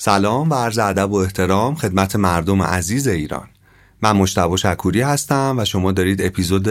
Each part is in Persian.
سلام و عرض ادب و احترام خدمت مردم عزیز ایران. من مجتبی شکوری هستم و شما دارید اپیزود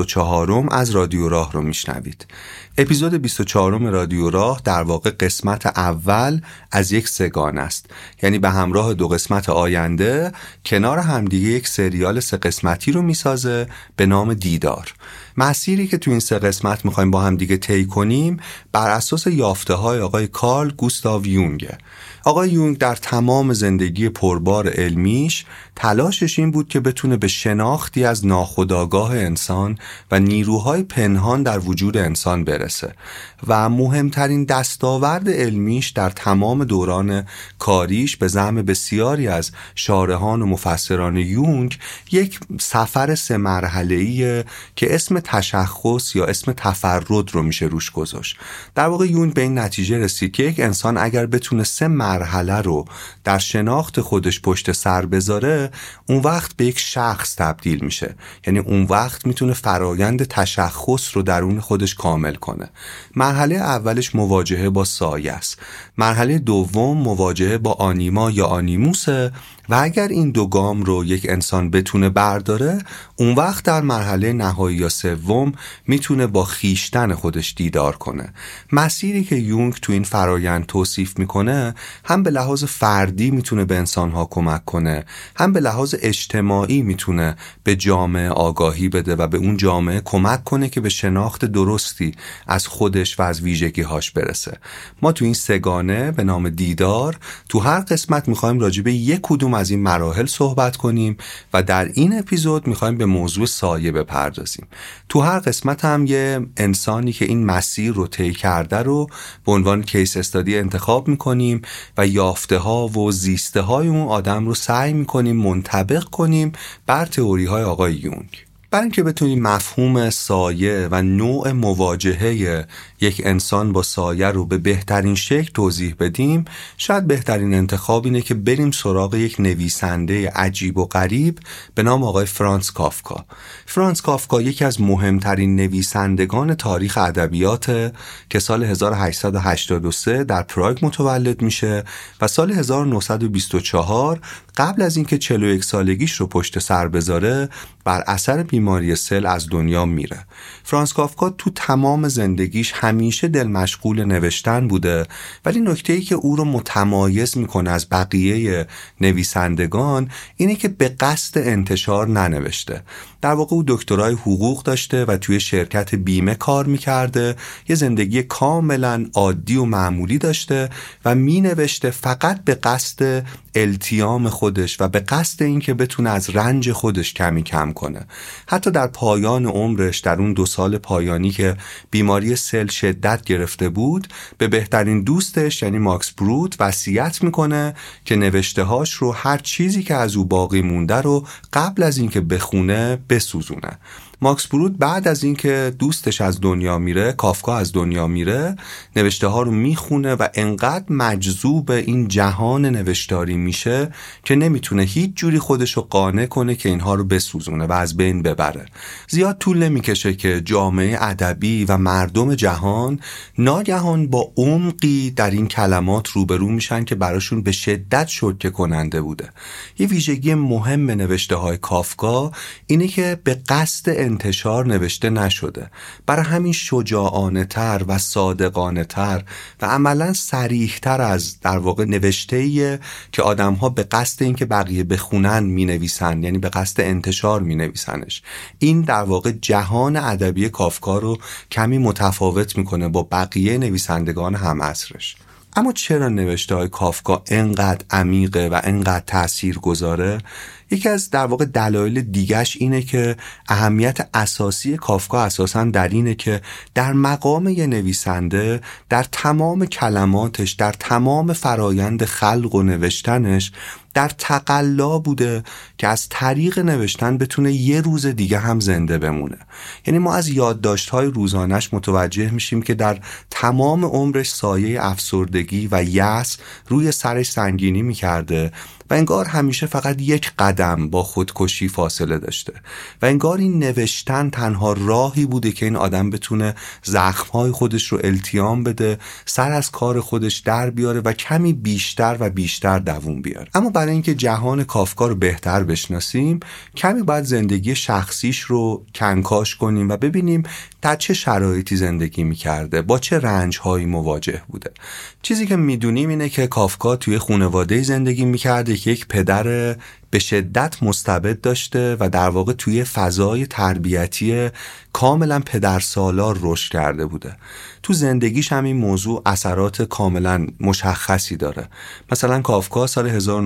24 از رادیو راه رو میشنوید. اپیزود 24 رادیو راه در واقع قسمت اول از یک سگانه است. یعنی به همراه 2 قسمت آینده کنار همدیگه یک سریال 3 قسمتی رو میسازه به نام دیدار. مسیری که تو این 3 قسمت میخوایم با هم دیگه طی کنیم بر اساس یافته‌های آقای کارل گوستاو یونگه. آقای یونگ در تمام زندگی پربار علمیش تلاشش این بود که بتونه به شناختی از ناخودآگاه انسان و نیروهای پنهان در وجود انسان برسه و مهمترین دستاورد علمیش در تمام دوران کاریش به زعم بسیاری از شارحان و مفسران یونگ یک سفر 3 مرحله‌ایه که اسم تشخص یا اسم تفرد رو میشه روش گذاشت. در واقع یونگ به این نتیجه رسید که یک انسان اگر بتونه 3 مرحله رو در شناخت خودش پشت سر بذاره، اون وقت به یک شخص تبدیل میشه. یعنی اون وقت میتونه فرایند تشخص رو درون خودش کامل کنه. مرحله اولش مواجهه با سایه است. مرحله دوم مواجهه با آنیما یا آنیموسه و اگر این 2 گام رو یک انسان بتونه برداره، اون وقت در مرحله نهایی یا سوم میتونه با خیشتن خودش دیدار کنه. مسیری که یونگ تو این فرایند توصیف میکنه هم به لحاظ فردی میتونه به انسانها کمک کنه، هم به لحاظ اجتماعی میتونه به جامعه آگاهی بده و به اون جامعه کمک کنه که به شناخت درستی از خودش و از ویژگی‌هاش برسه. ما تو این سگانه به نام دیدار تو هر قسمت میخوایم راجع به یک کدوم از این مراحل صحبت کنیم و در این اپیزود میخوایم به موضوع سایه بپردازیم. تو هر قسمت هم یه انسانی که این مسیر رو طی کرده رو به عنوان کیس استادی انتخاب میکنیم و یافته ها و زیسته های اون آدم رو سعی میکنیم منطبق کنیم بر تئوری های آقای یونگ. برای اینکه بتونیم مفهوم سایه و نوع مواجهه یک انسان با سایه رو به بهترین شکل توضیح بدیم، شاید بهترین انتخاب اینه که بریم سراغ یک نویسنده عجیب و غریب به نام آقای فرانتس کافکا. فرانتس کافکا یکی از مهمترین نویسندگان تاریخ ادبیات که سال 1883 در پراگ متولد میشه و سال 1924 قبل از اینکه 41 سالگیش رو پشت سر بذاره بر اثر بیماری سل از دنیا میره. فرانتس کافکا تو تمام زندگیش همیشه دل مشغول نوشتن بوده، ولی نکته‌ای که او رو متمایز میکنه از بقیه نویسندگان اینه که به قصد انتشار ننوشته. در واقع او دکترای حقوق داشته و توی شرکت بیمه کار میکرده، یه زندگی کاملا عادی و معمولی داشته و مینوشته فقط به قصد التیام خودش و به قصد این که بتونه از رنج خودش کمی کم کنه. حتی در پایان عمرش، در اون 2 سال پایانی که بیماری سل شدت گرفته بود، به بهترین دوستش یعنی ماکس برود وصیت میکنه که نوشته‌هاش رو، هر چیزی که از او باقی مونده رو قبل از اینکه بخونه بسوزونه. ماکس برود بعد از اینکه دوستش از دنیا میره، کافکا از دنیا میره، نوشته ها رو میخونه و انقدر مجذوب این جهان نوشتاری میشه که نمیتونه هیچ جوری خودش رو قانع کنه که اینها رو بسوزونه و از بین ببره. زیاد طول نمیکشه که جامعه ادبی و مردم جهان ناگهان با عمقی در این کلمات روبرو میشن که براشون به شدت شوکه کننده بوده. یه ویژگی مهم نوشته های کافکا اینه که به قصد انتشار نوشته نشده. برای همین شجاعانه تر و صادقانه تر و عملا صریح تر از در واقع نوشته‌ایه که آدم ها به قصد این که بقیه بخونن می نویسن، یعنی به قصد انتشار می نویسنش. این در واقع جهان ادبی کافکا رو کمی متفاوت میکنه با بقیه نویسندگان هم عصرش. اما چرا نوشته های کافکا انقدر عمیقه و انقدر تأثیر گذاره؟ یکی از در واقع دلایل دیگش اینه که اهمیت اساسی کافکا اساساً در اینه که در مقام یه نویسنده در تمام کلماتش، در تمام فرایند خلق و نوشتنش در تقلا بوده که از طریق نوشتن بتونه یه روز دیگه هم زنده بمونه. یعنی ما از یادداشت‌های روزانش متوجه میشیم که در تمام عمرش سایه افسردگی و یأس روی سرش سنگینی میکرده و انگار همیشه فقط یک قدم با خودکشی فاصله داشته و انگار این نوشتن تنها راهی بوده که این آدم بتونه زخم‌های خودش رو التیام بده، سر از کار خودش در بیاره و کمی بیشتر و بیشتر دووم بیاره. اما برای اینکه جهان کافکا رو بهتر بشناسیم کمی باید زندگی شخصیش رو کنکاش کنیم و ببینیم در چه شرایطی زندگی میکرده، با چه رنج‌هایی مواجه بوده. چیزی که میدونیم اینه که کافکا توی خانواده زندگی میکرده که یک پدر به شدت مستبد داشته و در واقع توی فضای تربیتی کاملا پدرسالار رشد کرده بوده. تو زندگیش هم این موضوع اثرات کاملا مشخصی داره. مثلا کافکا سال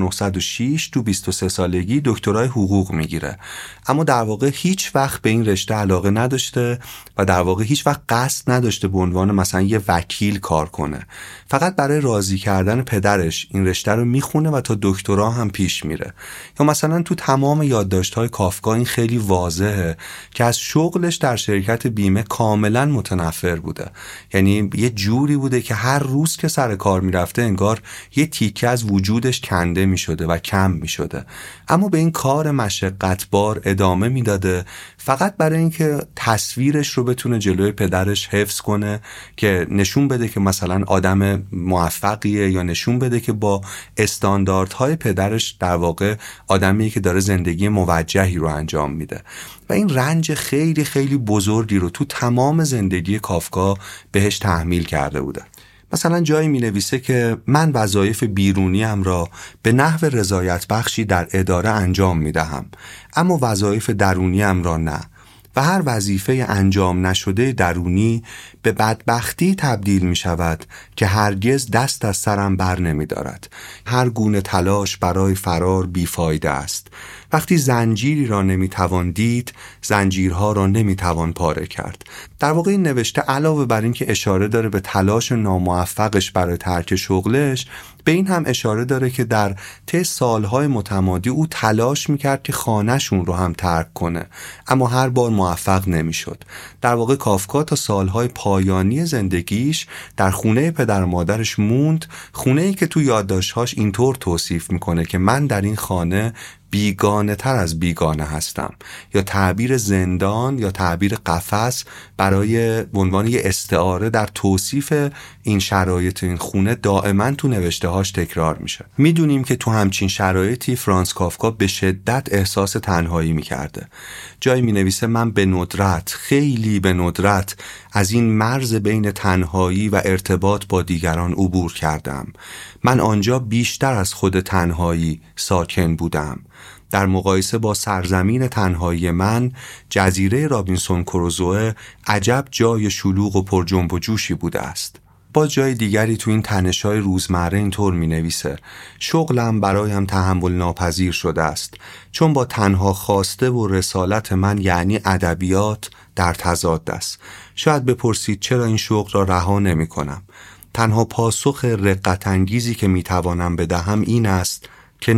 1906 تو 23 سالگی دکترای حقوق میگیره، اما در واقع هیچ وقت به این رشته علاقه نداشته و در واقع هیچ وقت قصد نداشته به عنوان مثلا یه وکیل کار کنه. فقط برای راضی کردن پدرش این رشته رو میخونه و تا دکترا هم پیش میره. یا مثلا تو تمام یادداشت‌های کافکا این خیلی واضحه که از شغلش در شرکت بیمه کاملا متنفر بوده. یعنی یه جوری بوده که هر روز که سر کار میرفته انگار یه تیکه از وجودش کنده میشده و کم میشده، اما به این کار مشقتبار ادامه میداده فقط برای اینکه تصویرش رو بتونه جلوی پدرش حفظ کنه که نشون بده که مثلا آدم موفقیه، یا نشون بده که با استانداردهای پدرش در واقع آدمیه که داره زندگی موجهی رو انجام میده. و این رنج خیلی خیلی بزرگی رو تو تمام زندگی کافکا بهش تحمیل کرده بوده. مثلا جایی می نویسه که من وظایف بیرونیم را به نحو رضایت بخشی در اداره انجام می دهم، اما وظایف درونیم را نه، و هر وظیفه انجام نشده درونی به بدبختی تبدیل می شود که هرگز دست از سرم بر نمی دارد. هر گونه تلاش برای فرار بیفایده است. وقتی زنجیری را نمی توان دید، زنجیرها را نمی توان پاره کرد. در واقع این نوشته علاوه بر این که اشاره داره به تلاش ناموفقش برای ترک شغلش، به این هم اشاره داره که در طی سالهای متمادی او تلاش میکرد که خانه‌شون رو هم ترک کنه، اما هر بار موفق نمیشد. در واقع کافکا تا سالهای پایانی زندگیش در خونه پدر و مادرش موند، خونه‌ای که تو یادداشت‌هاش اینطور توصیف میکنه که من در این خانه بیگانه تر از بیگانه هستم، یا تعبیر زندان یا تعبیر قفس برای عنوان یه استعاره در توصیف این شرایط این خونه دائما تو نوشته هاش تکرار میشه. میدونیم که تو همچین شرایطی فرانس کافکا به شدت احساس تنهایی میکرده. جایی مینویسه من به ندرت، خیلی به ندرت از این مرز بین تنهایی و ارتباط با دیگران عبور کردم. من آنجا بیشتر از خود تنهایی ساکن بودم. در مقایسه با سرزمین تنهایی من، جزیره رابینسون کروزوه عجب جای شلوغ و پر جنب و جوشی بوده است. با جای دیگری تو این تنش‌های روزمره اینطور می‌نویسه: شغلم برایم تحمل ناپذیر شده است، چون با تنها خواسته و رسالت من یعنی ادبیات در تضاد است. شاید بپرسید چرا این شغل را رها نمی‌کنم. تنها پاسخ رقت انگیزی که میتوانم بدهم این است که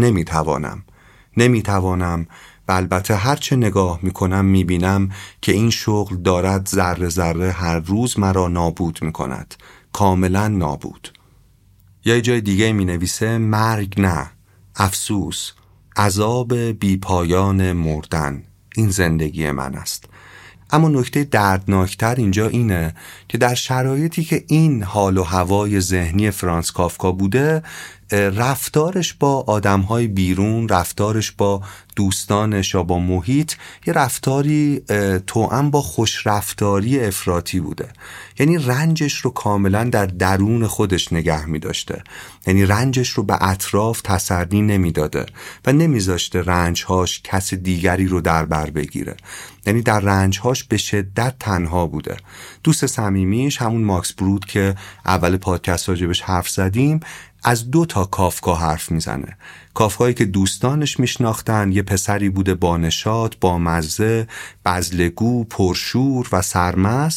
نمیتوانم و البته هرچه نگاه میکنم میبینم که این شغل دارد ذره ذره هر روز مرا نابود میکند، کاملا نابود. یا جای دیگه مینویسه مرگ نه، افسوس، عذاب بی پایان مردن، این زندگی من است. اما نکته دردناکتر اینجا اینه که در شرایطی که این حال و هوای ذهنی فرانس کافکا بوده، رفتارش با آدم‌های بیرون، رفتارش با دوستانش یا با محیط یه رفتاری توأم با خوش رفتاری افراطی بوده. یعنی رنجش رو کاملا در درون خودش نگه می داشته، یعنی رنجش رو به اطراف تسری نمی داده و نمی ذاشته رنجهاش کس دیگری رو در بر بگیره. یعنی در رنجهاش به شدت تنها بوده. دوست صمیمیش همون ماکس برود که اول پادکست راجبش حرف زدیم از 2 کافکا حرف میزنه. کافکایی که دوستانش میشناختن یه پسری بوده با نشاط، با مزه، بزلگو، پرشور و سرمست،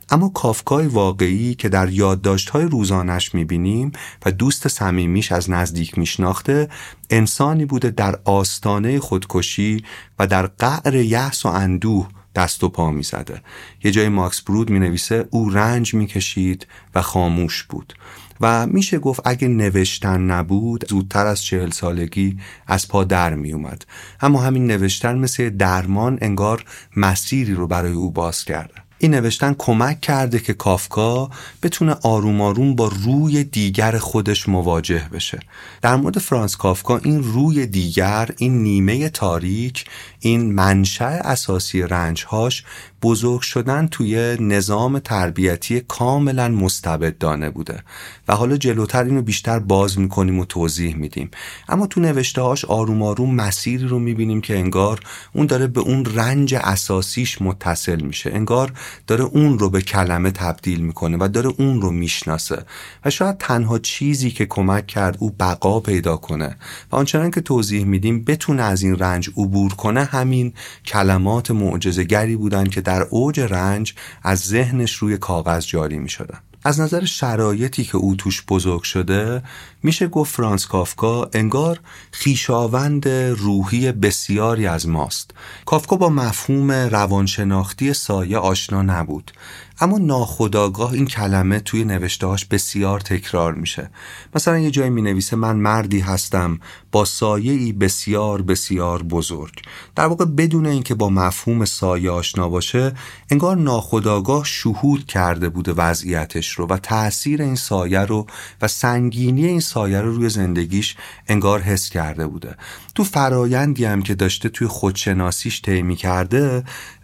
اما کافکای واقعی که در یادداشت‌های روزانش می‌بینیم و دوست صمیمیش از نزدیک میشناخته، انسانی بوده در آستانه خودکشی و در قعر یأس و اندوه دست و پا می‌زده. یه جای ماکس برود می‌نویسه او رنج می‌کشید و خاموش بود و میشه گفت اگه نوشتن نبود زودتر از 40 سالگی از پا در می اومد. اما همین نوشتن مثل درمان انگار مسیری رو برای او باز کرده. این نوشتن کمک کرده که کافکا بتونه آروم آروم با روی دیگر خودش مواجه بشه. در مورد فرانس کافکا این روی دیگر، این نیمه تاریک، این منشأ اساسی رنجهاش بزرگ شدن توی نظام تربیتی کاملا مستبدانه بوده و حالا جلوتر اینو بیشتر باز میکنیم و توضیح میدیم. اما تو نوشته‌هاش آروم آروم مسیری رو میبینیم که انگار اون داره به اون رنج اساسیش متصل میشه، انگار داره اون رو به کلمه تبدیل میکنه و داره اون رو میشناسه و شاید تنها چیزی که کمک کرد او بقا پیدا کنه و آنچنان که توضیح میدیم بتونه از این رنج عبور کنه همین کلمات معجزه‌گری بودن که در اوج رنج از ذهنش روی کاغذ جاری میشدن. از نظر شرایطی که او توش بزرگ شده میشه گفت فرانس کافکا انگار خویشاوند روحی بسیاری از ماست. کافکا با مفهوم روانشناختی سایه آشنا نبود، اما ناخودآگاه این کلمه توی نوشته‌هاش بسیار تکرار میشه. مثلا یه جایی مینویسه من مردی هستم با سایه‌ای بسیار بسیار بزرگ. در واقع بدون اینکه با مفهوم سایه آشنا باشه انگار ناخودآگاه شهود کرده بوده وضعیتش رو و تأثیر این سایه رو و سنگینی این سایه رو روی زندگیش انگار حس کرده بوده. تو فرایندی هم که داشته توی خودشناسیش طی می‌کرده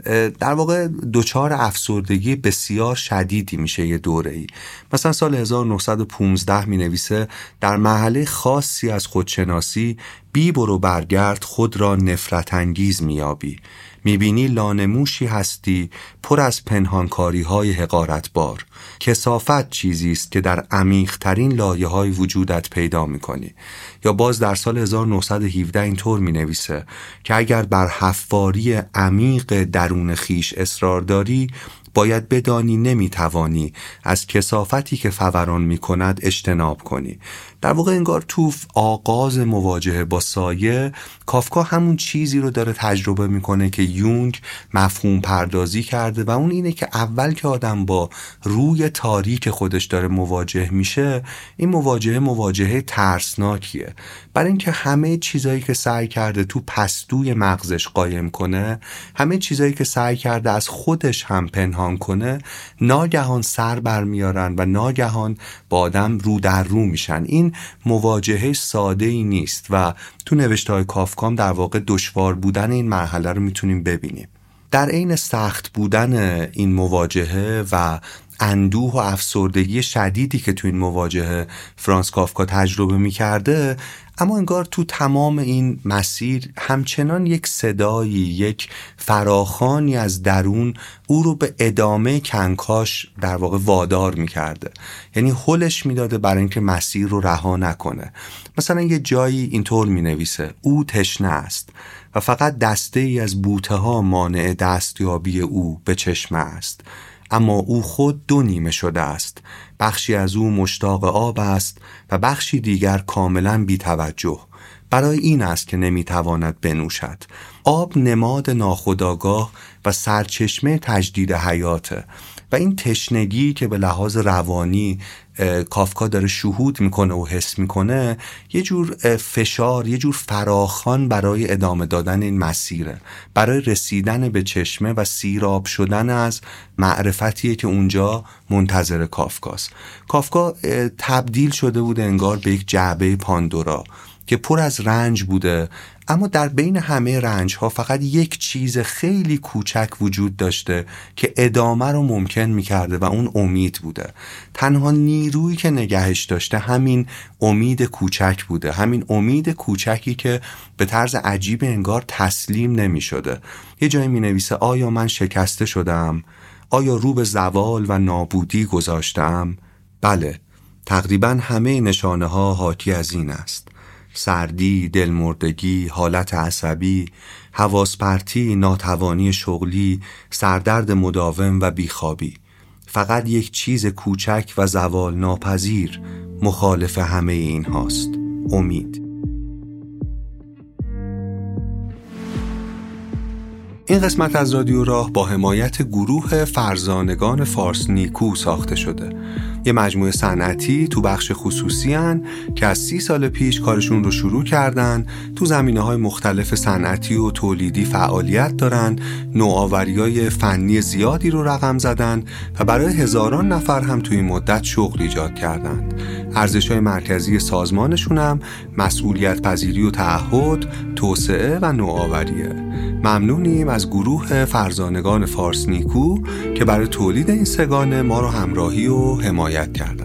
در واقع دچار افسردگی بسیار شدیدی میشه یه دوره‌ای. مثلا سال 1915 مینویسه در مرحله خاصی از خودشناسی بی برو برگرد خود را نفرت انگیز میابی. میبینی لانموشی هستی پر از پنهانکاری‌های حقارتبار. کثافت چیزی است که در عمیق‌ترین لایه‌های وجودت پیدا می‌کنی. یا باز در سال 1917 اینطور می‌نویسه که اگر بر حفاری عمیق درون خیش اصرار داری باید بدانی نمیتوانی از کثافتی که فوران میکند اجتناب کنی. در واقع انگار تو آغاز مواجهه با سایه کافکا همون چیزی رو داره تجربه میکنه که یونگ مفهوم پردازی کرده و اون اینه که اول که آدم با روی تاریک خودش داره مواجه میشه این مواجهه ترسناکیه، برای اینکه همه چیزایی که سعی کرده تو پستوی مغزش قایم کنه، همه چیزایی که سعی کرده از خودش هم پنهان کنه ناگهان سر برمیارن و ناگهان با آدم رو در رو میشن. این مواجهه ساده ای نیست و تو نوشته‌های کافکام در واقع دشوار بودن این مرحله رو میتونیم ببینیم. در عین سخت بودن این مواجهه و اندوه و افسردگی شدیدی که تو این مواجهه فرانس کافکا تجربه میکرده، اما انگار تو تمام این مسیر همچنان یک صدایی، یک فراخوانی از درون او رو به ادامه کنکاش در واقع وادار میکرده، یعنی هلش میداده برای اینکه مسیر رو رها نکنه. مثلا یه جایی اینطور مینویسه او تشنه است و فقط دسته ای از بوته ها مانع دستیابی او به چشمه است، اما او خود دو نیمه شده است، بخشی از او مشتاق آب است و بخشی دیگر کاملا بی توجه. برای این است که نمیتواند بنوشد. آب نماد ناخودآگاه و سرچشمه تجدید حیاته و این تشنگی که به لحاظ روانی کافکا داره شهود میکنه و حس میکنه یه جور فشار، یه جور فراخوان برای ادامه دادن این مسیره، برای رسیدن به چشمه و سیراب شدن از معرفتیه که اونجا منتظر کافکاست. کافکا تبدیل شده بوده انگار به یک جعبه پاندورا که پر از رنج بوده، اما در بین همه رنج ها فقط یک چیز خیلی کوچک وجود داشته که ادامه رو ممکن میکرده و اون امید بوده. تنها نیرویی که نگهش داشته همین امید کوچک بوده، همین امید کوچکی که به طرز عجیب انگار تسلیم نمیشده. یه جایی مینویسه آیا من شکسته شدم؟ آیا رو به زوال و نابودی گذاشتم؟ بله، تقریبا همه نشانه ها حاکی از این است: سردی، دلمردگی، حالت عصبی، حواس پرتی، ناتوانی شغلی، سردرد مداوم و بیخوابی. فقط یک چیز کوچک و زوال ناپذیر مخالف همه این هاست: امید. این قسمت از رادیو راه با حمایت گروه فرزانگان فارس نیکو ساخته شده. یه مجموعه صنعتی تو بخش خصوصی هن که از 30 سال پیش کارشون رو شروع کردن، تو زمینه‌های مختلف صنعتی و تولیدی فعالیت دارن، نوآوری‌های فنی زیادی رو رقم زدن و برای هزاران نفر هم تو این مدت شغل ایجاد کردن. ارزش‌های مرکزی سازمانشون هم مسئولیت پذیری و تعهد، توسعه و نوآوریه. ممنونیم از گروه فرزانگان فارس نیکو که برای تولید این سگانه ما رو همراهی و حمایت کردن.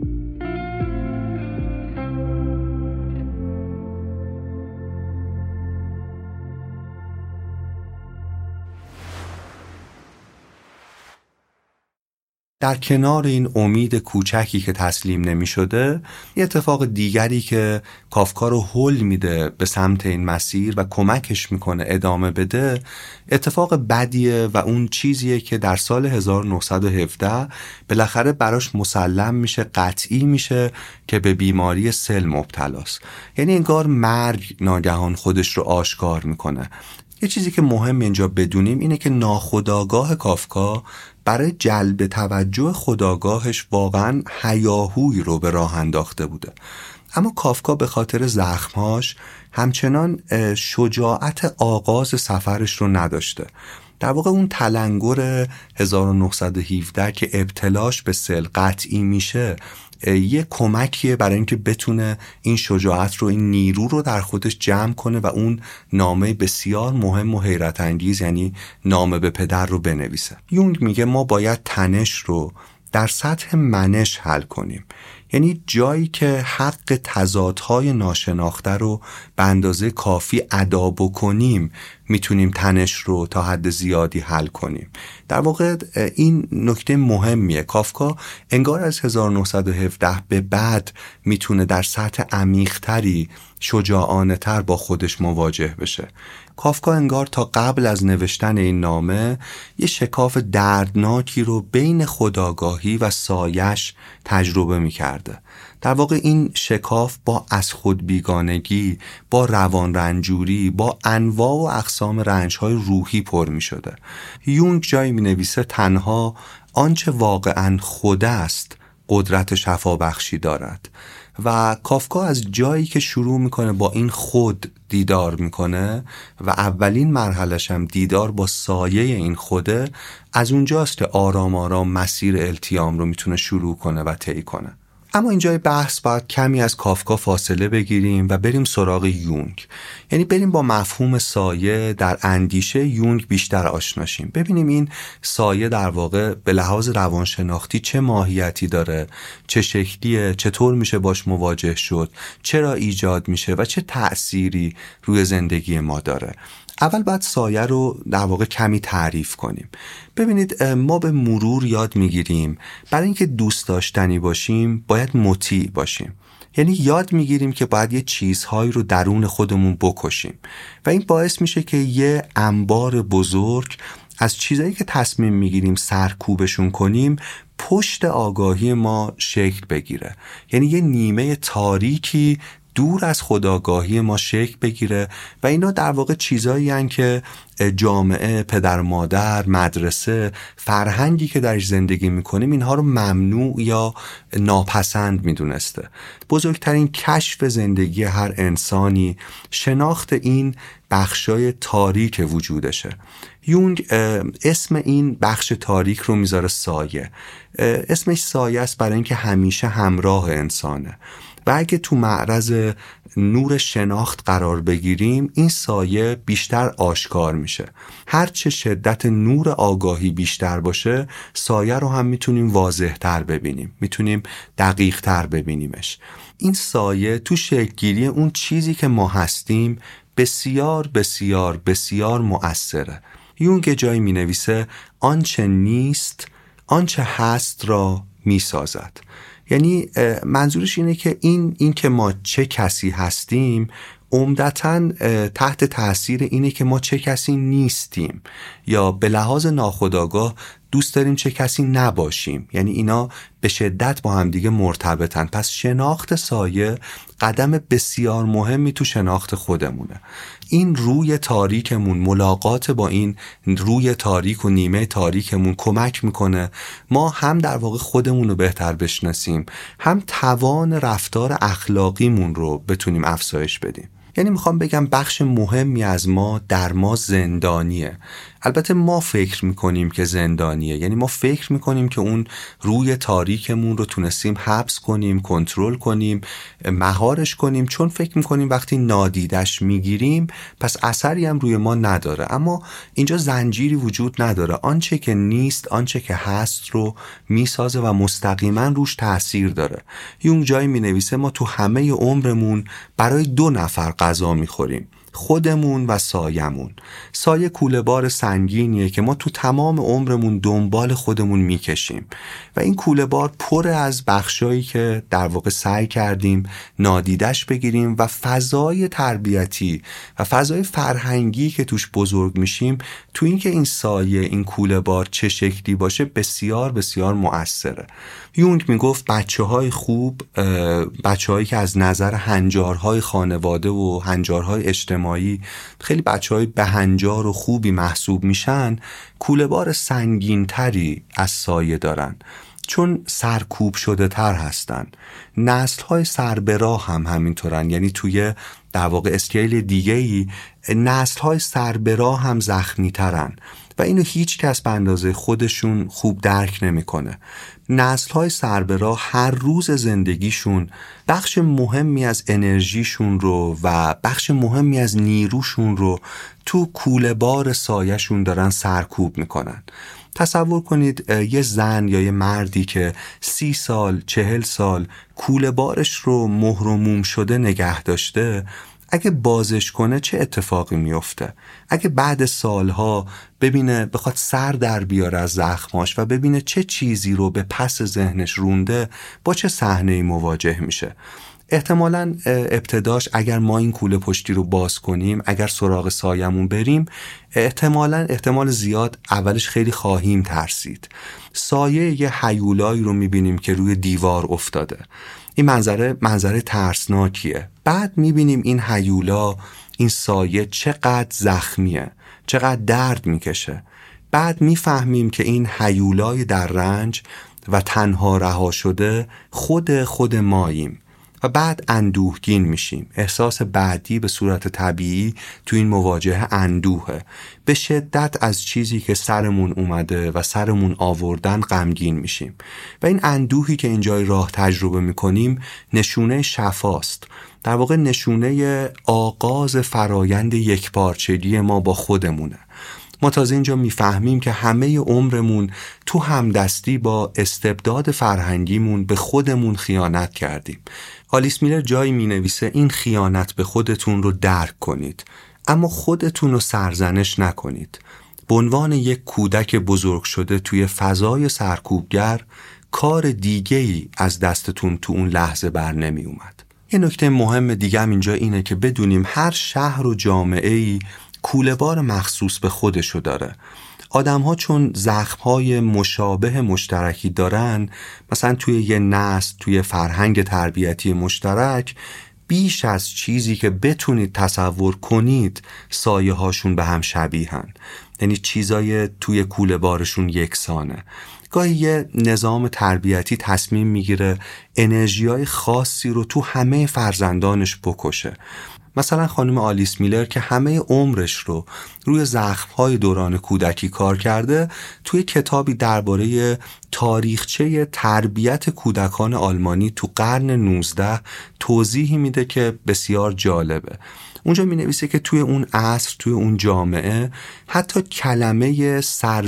در کنار این امید کوچکی که تسلیم نمی شده، یه اتفاق دیگری که کافکا رو هل میده به سمت این مسیر و کمکش میکنه ادامه بده، اتفاق بدیه و اون چیزیه که در سال 1917 بالاخره براش مسلم میشه، قطعی میشه که به بیماری سل مبتلاست. یعنی انگار مرگ ناگهان خودش رو آشکار میکنه. یه چیزی که مهم اینجا بدونیم اینه که ناخودآگاه کافکا برای جلب توجه خودآگاهش واقعا هیاهویی رو به راه انداخته بوده. اما کافکا به خاطر زخمهاش همچنان شجاعت آغاز سفرش رو نداشته. در واقع اون تلنگر 1917 که ابتلاش به سل قطعی میشه یه کمکیه برای اینکه بتونه این شجاعت رو، این نیرو رو در خودش جمع کنه و اون نامه بسیار مهم و حیرت انگیز، یعنی نامه به پدر رو بنویسه. یونگ میگه ما باید تنش رو در سطح منش حل کنیم، یعنی جایی که حق تضادهای ناشناخته رو به اندازه کافی ادا بکنیم میتونیم تنش رو تا حد زیادی حل کنیم. در واقع این نکته مهمیه. کافکا انگار از 1917 به بعد میتونه در سطح عمیق‌تری، شجاعانه‌تر با خودش مواجه بشه. کافکا انگار تا قبل از نوشتن این نامه یه شکاف دردناکی رو بین خودآگاهی و سایش تجربه می‌کرده. در واقع این شکاف با از خود بیگانگی، با روان رنجوری، با انواع و اقسام رنج‌های روحی پر می‌شده. یونگ جایی می‌نویسه تنها آنچه واقعاً خود است قدرت شفابخشی دارد. و کافکا از جایی که شروع میکنه با این خود دیدار میکنه و اولین مرحلش هم دیدار با سایه این خوده، از اونجاست که آرام آرام مسیر التیام رو میتونه شروع کنه و طی کنه. اما اینجای بحث باید کمی از کافکا فاصله بگیریم و بریم سراغ یونگ. یعنی بریم با مفهوم سایه در اندیشه یونگ بیشتر آشناشیم. ببینیم این سایه در واقع به لحاظ روانشناختی چه ماهیتی داره، چه شکلیه، چطور میشه باش مواجه شد، چرا ایجاد میشه و چه تأثیری روی زندگی ما داره. اول باید سایه رو در واقع کمی تعریف کنیم. ببینید ما به مرور یاد میگیریم برای اینکه دوست داشتنی باشیم باید مطیع باشیم. یعنی یاد میگیریم که باید یه چیزهایی رو درون خودمون بکشیم و این باعث میشه که یه انبار بزرگ از چیزایی که تصمیم میگیریم سرکوبشون کنیم پشت آگاهی ما شکل بگیره. یعنی یه نیمه تاریکی دور از خودآگاهی ما شکل بگیره و اینا در واقع چیزایی هستند که جامعه، پدر مادر، مدرسه، فرهنگی که درش زندگی میکنیم اینها رو ممنوع یا ناپسند میدونسته. بزرگترین کشف زندگی هر انسانی شناخت این بخشای تاریک وجودشه. یونگ اسم این بخش تاریک رو میذاره سایه. اسمش سایه است برای اینکه همیشه همراه انسانه و اگه تو معرض نور شناخت قرار بگیریم این سایه بیشتر آشکار میشه. هرچه شدت نور آگاهی بیشتر باشه سایه رو هم میتونیم واضح تر ببینیم، میتونیم دقیق تر ببینیمش. این سایه تو شکلگیری اون چیزی که ما هستیم بسیار بسیار بسیار مؤثره. یونگ جایی می نویسه آنچه نیست آنچه هست را می سازد. یعنی منظورش اینه که این که ما چه کسی هستیم عمدتاً تحت تاثیر اینه که ما چه کسی نیستیم یا به لحاظ ناخودآگاه دوست داریم چه کسی نباشیم. یعنی اینا به شدت با هم دیگه مرتبطن. پس شناخت سایه قدم بسیار مهمی تو شناخت خودمونه. این روی تاریکمون، ملاقات با این روی تاریک و نیمه تاریکمون کمک میکنه ما هم در واقع خودمون رو بهتر بشناسیم، هم توان رفتار اخلاقیمون رو بتونیم افزایش بدیم. یعنی میخوام بگم بخش مهمی از ما در ما زندانیه. البته ما فکر میکنیم که زندانیه، یعنی ما فکر میکنیم که اون روی تاریکمون رو تونستیم حبس کنیم، کنترل کنیم، مهارش کنیم، چون فکر میکنیم وقتی نادیدش میگیریم پس اثری هم روی ما نداره. اما اینجا زنجیری وجود نداره. آنچه که نیست، آنچه که هست رو میسازه و مستقیما روش تأثیر داره. یونگ جایی مینویسه ما تو همه عمرمون برای 2 نفر غذا میخوریم، خودمون و سایمون. سایه کوله بار سنگینیه که ما تو تمام عمرمون دنبال خودمون میکشیم و این کوله بار پر از بخشایی که در واقع سعی کردیم نادیدش بگیریم و فضای تربیتی و فضای فرهنگی که توش بزرگ میشیم تو این که این سایه، این کوله بار چه شکلی باشه بسیار بسیار مؤثره. یونگ میگفت بچه‌های خوب، بچه‌هایی که از نظر هنجارهای خانواده و هنجارهای اجتماعی خیلی بچه‌های بهنجار و خوبی محسوب میشن، کوله‌بار سنگین‌تری از سایه دارن، چون سرکوب شده تر هستن. نسل‌های سربراه هم همینطورن. یعنی توی در واقع اسکیل دیگه‌ای نسل‌های سربراه هم زخمی ترن و اینو هیچ کس به اندازه خودشون خوب درک نمی‌کنه. نسل‌های سربراه هر روز زندگیشون بخش مهمی از انرژیشون رو و بخش مهمی از نیروشون رو تو کوله‌بار سایه‌شون دارن سرکوب میکنن. تصور کنید یه زن یا یه مردی که 30 سال 40 سال کوله‌بارش رو مهر و موم شده نگه داشته، اگه بازش کنه چه اتفاقی میفته؟ اگه بعد سالها ببینه بخواد سر در بیاره از زخماش و ببینه چه چیزی رو به پس ذهنش رونده، با چه صحنه‌ای مواجه میشه؟ احتمالاً ابتداش اگر ما این کوله پشتی رو باز کنیم، اگر سراغ سایمون بریم، احتمال زیاد اولش خیلی خواهیم ترسید. سایه یه هیولایی رو میبینیم که روی دیوار افتاده. این منظره ترسناکیه. بعد میبینیم این هیولا، این سایه چقدر زخمیه، چقدر درد میکشه. بعد میفهمیم که این هیولای در رنج و تنها رها شده خود ماییم و بعد اندوهگین میشیم. احساس بعدی به صورت طبیعی تو این مواجهه اندوهه. به شدت از چیزی که سرمون اومده و سرمون آوردن غمگین میشیم و این اندوهی که اینجای راه تجربه میکنیم نشونه شفاست، در واقع نشونه آغاز فرایند یکپارچگی ما با خودمونه. ما تازه اینجا میفهمیم که همه عمرمون تو همدستی با استبداد فرهنگیمون به خودمون خیانت کردیم. آلیس میلر جایی مینویسه این خیانت به خودتون رو درک کنید، اما خودتون رو سرزنش نکنید. به عنوان یک کودک بزرگ شده توی فضای سرکوبگر، کار دیگه‌ای از دستتون تو اون لحظه بر نمی اومد. یه نکته مهم دیگه هم اینجا اینه که بدونیم هر شهر و جامعه‌ای کوله‌بار مخصوص به خودشو داره. آدم‌ها چون زخم‌های مشابه مشترکی دارن، مثلا توی یه نسل، توی فرهنگ تربیتی مشترک، بیش از چیزی که بتونید تصور کنید سایه‌هاشون به هم شبیهن. یعنی چیزای توی کوله‌بارشون یکسانه. گاهی یه نظام تربیتی تصمیم میگیره انرژیای خاصی رو تو همه فرزندانش بکشه. مثلا خانم آلیس میلر که همه عمرش رو روی زخم‌های دوران کودکی کار کرده، توی کتابی درباره تاریخچه تربیت کودکان آلمانی تو قرن 19 توضیحی میده که بسیار جالبه. اونجا مینویسه که توی اون عصر، توی اون جامعه، حتی کلمه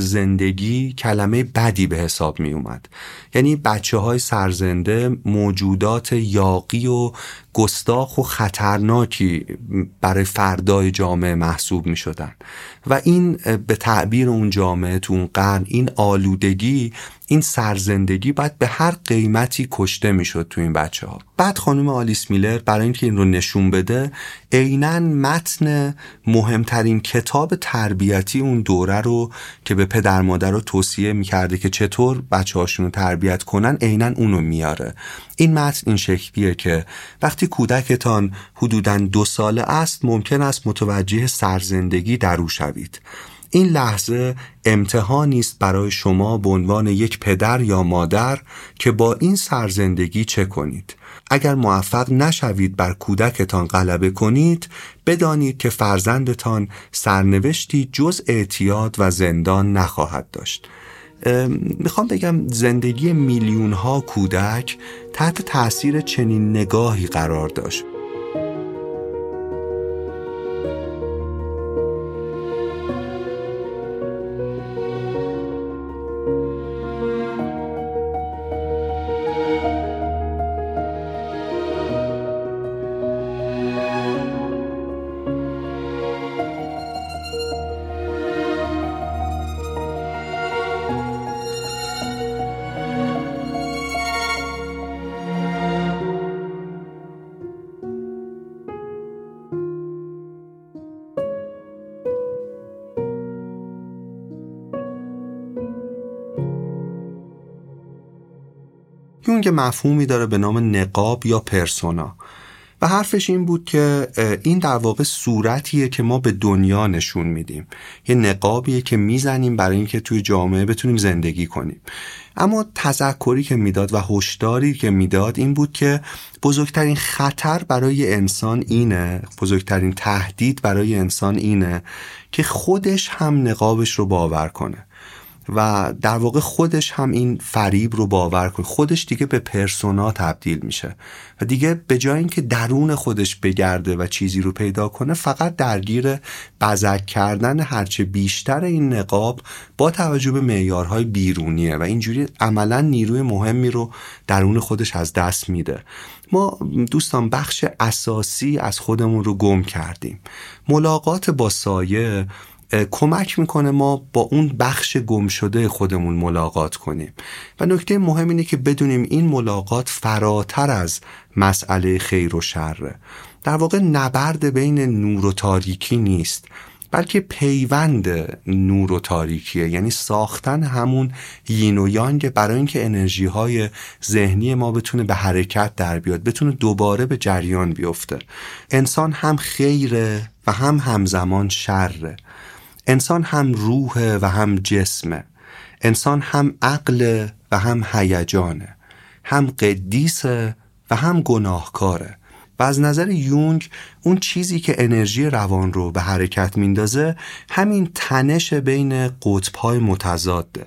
سرزندگی کلمه بدی به حساب می اومد. یعنی بچه‌های سرزنده موجودات یاغی و گستاخ و خطرناکی برای فردای جامعه محسوب می شدن و این به تعبیر اون جامعه تو اون قرن، این آلودگی، این سرزندگی باید به هر قیمتی کشته میشد تو این بچه‌ها. بعد خانم آلیس میلر برای اینکه این رو نشون بده عیناً متن مهمترین کتاب تربیتی اون دوره رو که به پدر مادر رو توصیه میکرده که چطور بچه‌هاشون رو تربیت کنن عیناً اونو میاره. این متن این شکلیه که وقتی کودکتان حدوداً 2 ساله است ممکن است متوجه سرزندگی در او شوید. این لحظه امتحانی است برای شما به عنوان یک پدر یا مادر که با این سرزندگی چه کنید. اگر موفق نشوید بر کودکتان غلبه کنید، بدانید که فرزندتان سرنوشتی جز اعتیاد و زندان نخواهد داشت. میخوام بگم زندگی میلیون ها کودک تحت تأثیر چنین نگاهی قرار داشت. یونگ مفهومی داره به نام نقاب یا پرسونا و حرفش این بود که این در واقع صورتیه که ما به دنیا نشون میدیم، یه نقابیه که میزنیم برای اینکه توی جامعه بتونیم زندگی کنیم. اما تذکری که میداد و هشداری که میداد این بود که بزرگترین خطر برای انسان اینه، بزرگترین تهدید برای انسان اینه که خودش هم نقابش رو باور کنه و در واقع خودش هم این فریب رو باور کنه، خودش دیگه به پرسونا تبدیل میشه و دیگه به جای اینکه درون خودش بگرده و چیزی رو پیدا کنه فقط درگیر بزک کردن هرچه بیشتر این نقاب با توجه به معیارهای بیرونیه و اینجوری عملا نیروی مهمی رو درون خودش از دست میده. ما دوستان بخش اساسی از خودمون رو گم کردیم. ملاقات با سایه کمک میکنه ما با اون بخش گم شده خودمون ملاقات کنیم و نکته مهم اینه که بدونیم این ملاقات فراتر از مسئله خیر و شره. در واقع نبرد بین نور و تاریکی نیست، بلکه پیوند نور و تاریکیه، یعنی ساختن همون یین و یانگ برای اینکه انرژی های ذهنی ما بتونه به حرکت در بیاد، بتونه دوباره به جریان بیفته. انسان هم خیره و هم همزمان شره، انسان هم روحه و هم جسمه، انسان هم عقل و هم هیجانه، هم قدیسه و هم گناهکاره. و از نظر یونگ اون چیزی که انرژی روان رو به حرکت میندازه همین تنش بین قطب‌های متضاده.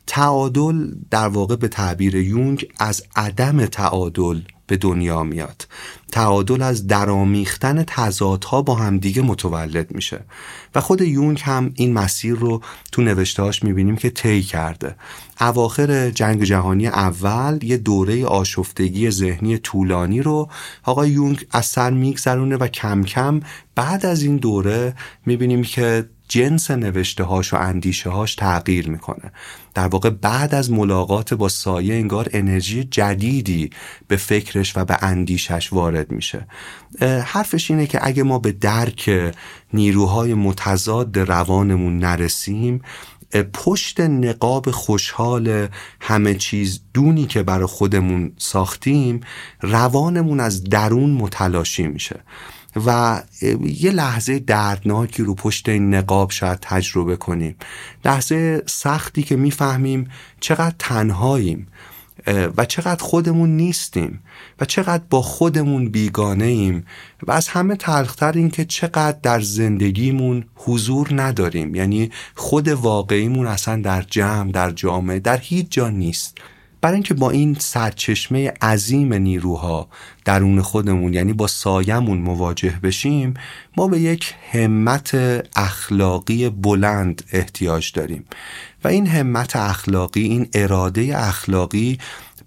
تعادل در واقع به تعبیر یونگ از عدم تعادل به دنیا میاد. تعادل از درامیختن تضادها با هم دیگه متولد میشه و خود یونگ هم این مسیر رو تو نوشتهاش میبینیم که طی کرده. اواخر جنگ جهانی اول یه دوره آشفتگی ذهنی طولانی رو آقای یونگ از سر میگذرونه و کم کم بعد از این دوره میبینیم که جنس نوشته‌هاش و اندیشه‌هاش تغییر میکنه. در واقع بعد از ملاقات با سایه انگار انرژی جدیدی به فکرش و به اندیشش وارد میشه. حرفش اینه که اگه ما به درک نیروهای متضاد روانمون نرسیم، پشت نقاب خوشحال همه چیز دونی که برای خودمون ساختیم روانمون از درون متلاشی میشه و یه لحظه دردناکی رو پشت این نقاب شاید تجربه کنیم، لحظه سختی که میفهمیم چقدر تنهاییم و چقدر خودمون نیستیم و چقدر با خودمون بیگانه ایم و از همه تلختر این که چقدر در زندگیمون حضور نداریم، یعنی خود واقعیمون اصلا در جمع، در جامعه، در هیچ جا نیست. برای اینکه با این سرچشمه عظیم نیروها درون خودمون یعنی با سایمون مواجه بشیم، ما به یک همت اخلاقی بلند احتیاج داریم و این همت اخلاقی، این اراده اخلاقی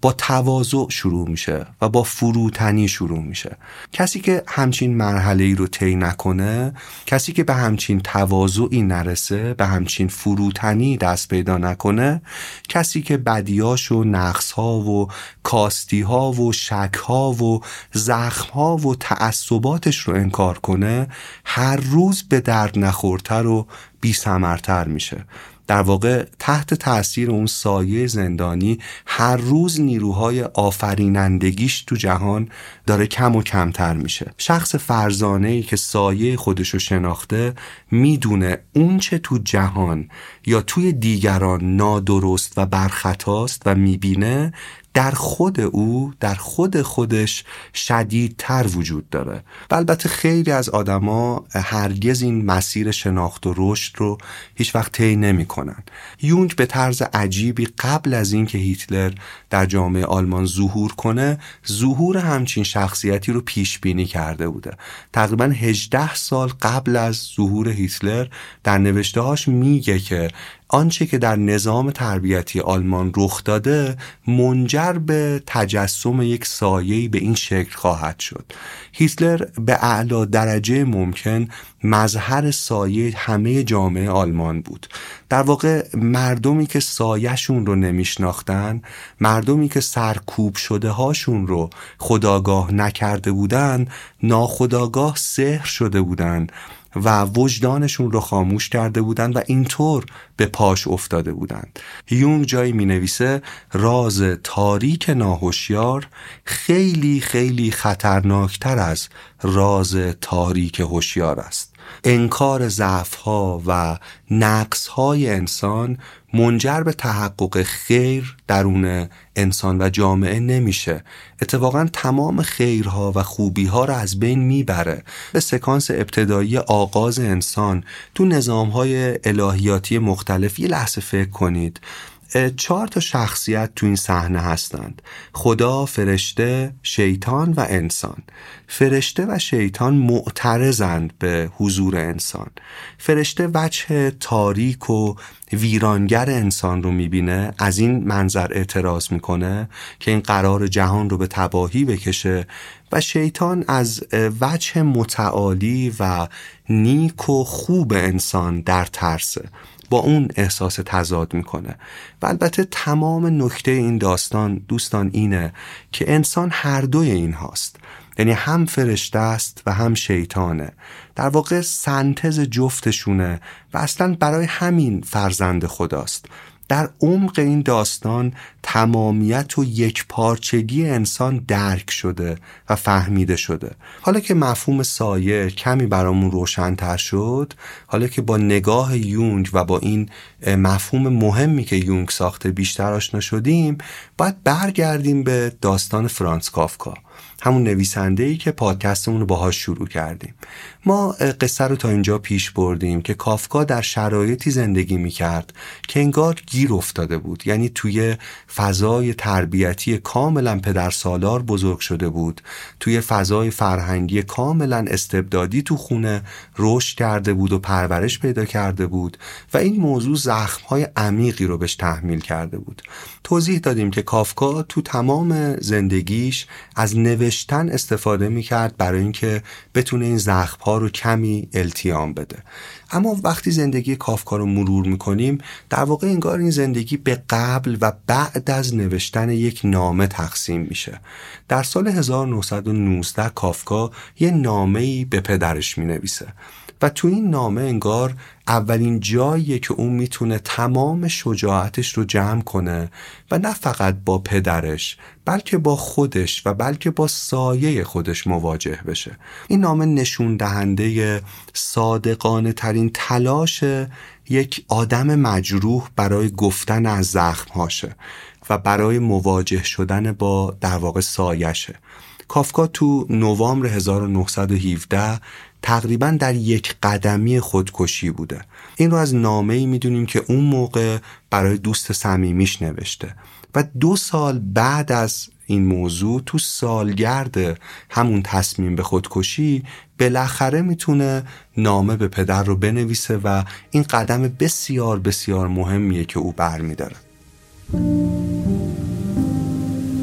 با تواضع شروع میشه و با فروتنی شروع میشه. کسی که همچین مرحله‌ای رو طی نکنه، کسی که به همچین تواضعی نرسه، به همچین فروتنی دست پیدا نکنه، کسی که بدیاش و نقص‌ها و کاستی‌ها و شک‌ها و زخم‌ها و تعصباتش رو انکار کنه، هر روز به درد نخورتر و بی‌ثمرتر میشه. در واقع تحت تأثیر اون سایه زندانی هر روز نیروهای آفرینندگیش تو جهان داره کم و کمتر میشه. شخص فرزانه‌ای که سایه خودشو شناخته میدونه اون چه تو جهان یا توی دیگران نادرست و برخطاست و میبینه در خود او، در خودش شدیدتر وجود داره. و البته خیلی از آدما هرگز این مسیر شناخت و رشد رو هیچ وقت طی نمی‌کنن. یونگ به طرز عجیبی قبل از اینکه هیتلر در جامعه آلمان ظهور کنه، ظهور همچین شخصیتی رو پیش بینی کرده بوده. تقریباً 18 سال قبل از ظهور هیتلر در نوشته‌هاش میگه که آنچه که در نظام تربیتی آلمان رخ داده منجر به تجسم یک سایه‌ای به این شکل خواهد شد. هیتلر به اعلی درجه ممکن مظهر سایه همه جامعه آلمان بود. در واقع مردمی که سایه‌شون رو نمیشناختن، مردمی که سرکوب شده هاشون رو خودآگاه نکرده بودن، ناخودآگاه سحر شده بودن و وجدانشون رو خاموش کرده بودن و اینطور به پاش افتاده بودند. یونگ جایی می نویسه راز تاریک ناهوشیار خیلی خیلی خطرناکتر از راز تاریک هوشیار است. انکار ضعف‌ها و نقص‌های انسان منجر به تحقق خیر درون انسان و جامعه نمیشه. اتفاقا تمام خیرها و خوبی‌ها رو از بین میبره. به سکانس ابتدایی آغاز انسان تو نظام‌های الهیاتی مختلف یه لحظه فکر کنید. 4 تا شخصیت تو این صحنه هستند: خدا، فرشته، شیطان و انسان. فرشته و شیطان معترضند به حضور انسان. فرشته وجه تاریک و ویرانگر انسان رو میبینه، از این منظر اعتراض میکنه که این قرار جهان رو به تباهی بکشه، و شیطان از وجه متعالی و نیک و خوب انسان در ترسه، با اون احساس تضاد میکنه. و البته تمام نکته این داستان دوستان اینه که انسان هر دوی این هاست، یعنی هم فرشته است و هم شیطانه. در واقع سنتز جفتشونه و اصلا برای همین فرزند خداست. در عمق این داستان تمامیت و یکپارچگی انسان درک شده و فهمیده شده. حالا که مفهوم سایه کمی برامون روشن‌تر شد، حالا که با نگاه یونگ و با این مفهوم مهمی که یونگ ساخته بیشتر آشنا شدیم، باید برگردیم به داستان فرانتس کافکا، همون نویسنده‌ای که پادکستمون رو باهاش شروع کردیم. ما قصه رو تا اینجا پیش بردیم که کافکا در شرایطی زندگی می‌کرد که انگار گیر افتاده بود، یعنی توی فضای تربیتی کاملا پدرسالار بزرگ شده بود، توی فضای فرهنگی کاملا استبدادی تو خونه رشد کرده بود و پرورش پیدا کرده بود و این موضوع زخم‌های عمیقی رو بهش تحمیل کرده بود. توضیح دادیم که کافکا تو تمام زندگیش از نوشتن استفاده می‌کرد برای اینکه بتونه این زخم‌ها رو کمی التیام بده. اما وقتی زندگی کافکا رو مرور می‌کنیم، در واقع انگار این زندگی به قبل و بعد از نوشتن یک نامه تقسیم میشه. در سال 1919 کافکا یه نامه‌ای به پدرش می‌نویسه و تو این نامه انگار اولین جاییه که اون میتونه تمام شجاعتش رو جمع کنه و نه فقط با پدرش بلکه با خودش و بلکه با سایه خودش مواجه بشه. این نامه نشون دهنده صادقانه ترین تلاش یک آدم مجروح برای گفتن از زخم‌هاشه و برای مواجه شدن با در واقع سایشه. کافکا تو نوامبر 1917 تقریباً در یک قدمی خودکشی بوده. این رو از نامه‌ای میدونیم که اون موقع برای دوست صمیمیش نوشته و 2 سال بعد از این موضوع تو سالگرد همون تصمیم به خودکشی بالاخره میتونه نامه به پدر رو بنویسه و این قدم بسیار بسیار مهمیه که او برمی‌داره.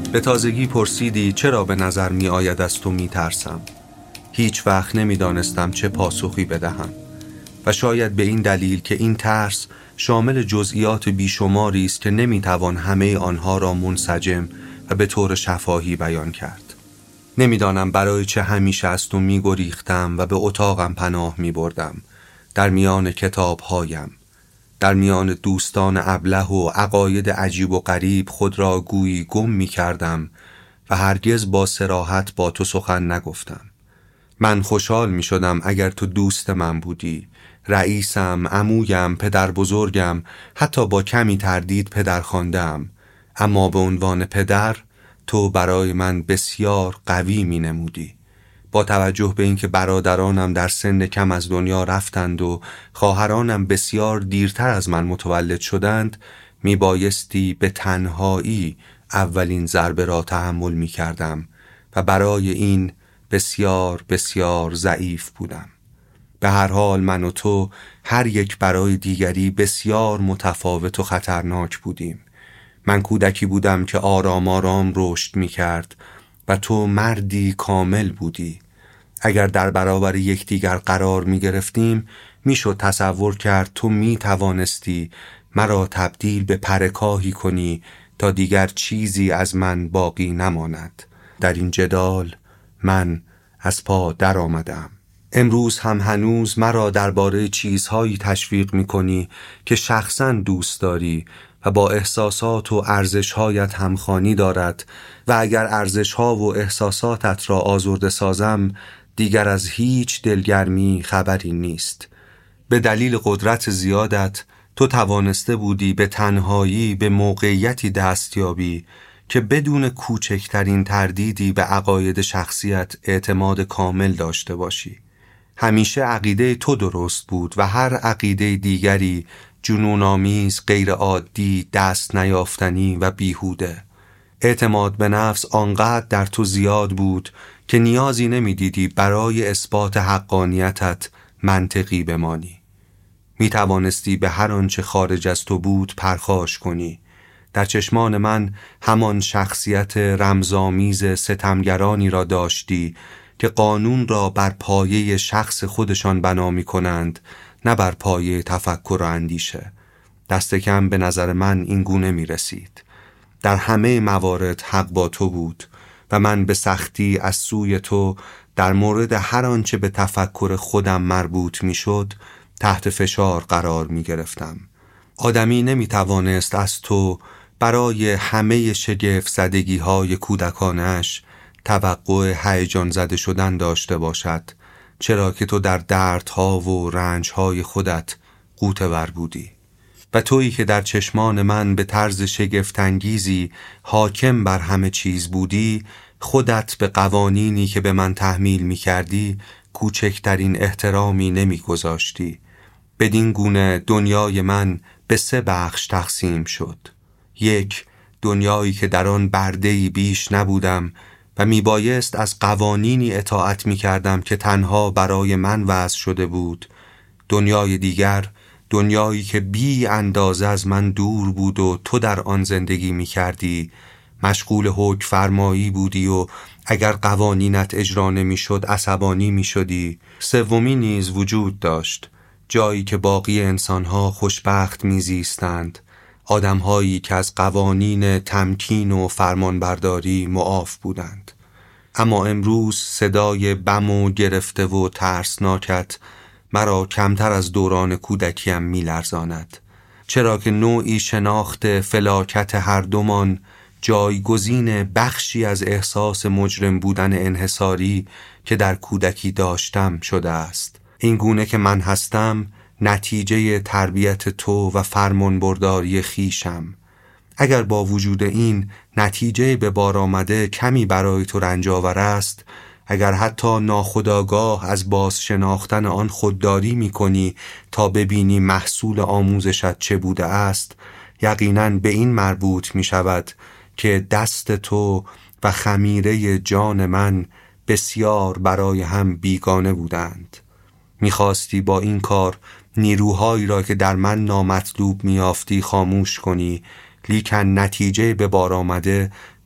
به تازگی پرسیدی چرا به نظر می آید از تو می ترسم. هیچ وقت نمی دانستم چه پاسخی بدهم و شاید به این دلیل که این ترس شامل جزئیات بیشماری است که نمی توان همه آنها را منسجم و به طور شفاهی بیان کرد. نمیدانم برای چه همیشه از تو می گریختم و به اتاقم پناه می بردم، در میان کتابهایم، در میان دوستان ابله و عقاید عجیب و غریب خود را گویی گم می کردم و هرگز با صراحت با تو سخن نگفتم. من خوشحال می شدم اگر تو دوست من بودی، رئیسم، عمویم، پدر بزرگم، حتی با کمی تردید پدر خواندم، اما به عنوان پدر تو برای من بسیار قوی می نمودی. با توجه به اینکه برادرانم در سن کم از دنیا رفتند و خواهرانم بسیار دیرتر از من متولد شدند، می بایستی به تنهایی اولین ضربه را تحمل می کردم و برای این بسیار بسیار ضعیف بودم. به هر حال من و تو هر یک برای دیگری بسیار متفاوت و خطرناک بودیم. من کودکی بودم که آرام آرام رشد می کرد و تو مردی کامل بودی. اگر در برابر یکدیگر قرار می گرفتیم می شد تصور کرد تو می توانستی مرا تبدیل به پرکاهی کنی تا دیگر چیزی از من باقی نماند. در این جدال من از پا در آمدم. امروز هم هنوز مرا درباره چیزهایی تشویق می کنی که شخصاً دوست داری و با احساسات و ارزش‌هایت همخوانی دارد و اگر ارزش‌ها و احساساتت را آزرده سازم دیگر از هیچ دلگرمی خبری نیست. به دلیل قدرت زیادت تو توانسته بودی به تنهایی به موقعیتی دستیابی که بدون کوچکترین تردیدی به عقاید شخصیت اعتماد کامل داشته باشی. همیشه عقیده تو درست بود و هر عقیده دیگری جنون‌آمیز، غیر عادی، دست نیافتنی و بیهوده. اعتماد به نفس آنقدر در تو زیاد بود که نیازی نمی‌دیدی برای اثبات حقانیتت منطقی بمانی. می توانستی به هر آنچه خارج از تو بود پرخاش کنی. در چشمان من همان شخصیت رمزآمیز ستمگرانی را داشتی که قانون را بر پایه شخص خودشان بنا می کنند، نه بر پایه تفکر و اندیشه. دست کم به نظر من این گونه می رسید. در همه موارد حق با تو بود و من به سختی از سوی تو در مورد هر آنچه به تفکر خودم مربوط می شد تحت فشار قرار می گرفتم. آدمی نمی توانست از تو برای همه شگفت زدگی های کودکانش توقع هیجان زده شدن داشته باشد، چرا که تو در دردها و رنجهای خودت غوطه‌ور بودی و تویی که در چشمان من به طرز شگفت‌انگیزی حاکم بر همه چیز بودی، خودت به قوانینی که به من تحمیل می کردی کوچکترین احترامی نمی گذاشتی. بدین گونه دنیای من به 3 بخش تقسیم شد. 1. دنیایی که در آن برده‌ای بیش نبودم و میبایست از قوانینی اطاعت میکردم که تنها برای من وضع شده بود. دنیای دیگر، دنیایی که بی اندازه از من دور بود و تو در آن زندگی میکردی، مشغول حکم فرمایی بودی و اگر قوانینت اجرا نمیشد عصبانی میشدی. 3 نیز وجود داشت، جایی که باقی انسانها خوشبخت میزیستند، آدمهایی که از قوانین تمکین و فرمانبرداری معاف بودند. اما امروز صدای بم و گرفته و ترسناکت مرا کمتر از دوران کودکیم میلرزاند، چرا که نوعی شناخت فلاکت هر دومان جایگزین بخشی از احساس مجرم بودن انحصاری که در کودکی داشتم شده است. این گونه که من هستم نتیجه تربیت تو و فرمانبرداری خیشم. اگر با وجود این نتیجه به بار آمده کمی برای تو رنجاور است، اگر حتی ناخودآگاه از باز شناختن آن خودداری می کنی تا ببینی محصول آموزشت چه بوده است، یقیناً به این مربوط می شود که دست تو و خمیره جان من بسیار برای هم بیگانه بودند. می‌خواستی با این کار نیروهایی را که در من نامطلوب می‌یافتی خاموش کنی، لیکن نتیجه به بار آمده